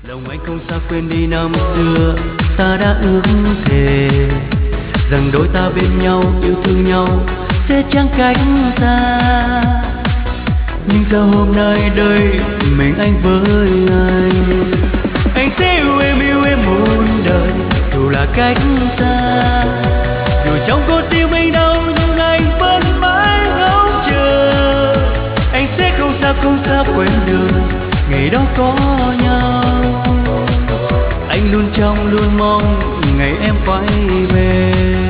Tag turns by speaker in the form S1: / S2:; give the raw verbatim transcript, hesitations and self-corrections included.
S1: Lòng anh không sao quên đi năm xưa, ta đã ước thề rằng đôi ta bên nhau yêu thương nhau sẽ chẳng cách xa. Nhưng sao hôm nay đây mình anh với anh, anh sẽ yêu em yêu em muôn đời dù là cách xa. Dù trong con tim anh đau nhưng anh vẫn mãi ngóng chờ, anh sẽ không sao không sao quên được ngày đó có nhau. Anh luôn trông luôn mong ngày em quay về.